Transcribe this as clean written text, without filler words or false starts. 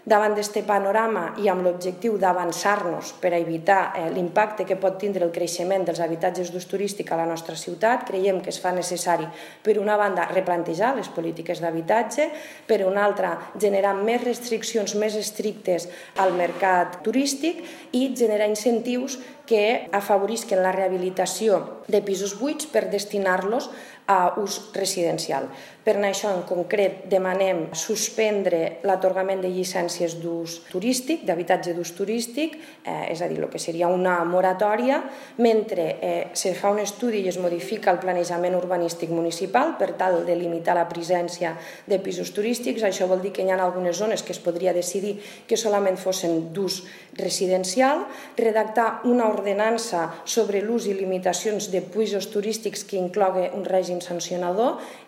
Davant d'aquest panorama i amb l'objectiu d'avançar-nos per a evitar l'impacte que pot tindre el creixement dels habitatges d'ús turístic a la nostra ciutat, creiem que es fa necessari, per una banda, replantejar les polítiques d'habitatge, per una altra, generar més restriccions més estrictes al mercat turístic i generar incentius que afavorisquen la rehabilitació de pisos buits per destinar-los a ús residencial. Per això, en concret, demanem suspendre l'atorgament de llicències d'ús turístic, d'habitatge d'ús turístic, és a dir, el que seria una moratòria, mentre se fa un estudi i es modifica el planejament urbanístic municipal per tal de limitar la presència de pisos turístics. Això vol dir que hi ha algunes zones que es podria decidir que solament fossin d'ús residencial, redactar una ordenança sobre l'ús i limitacions de pisos turístics que inclogui un règim sancionador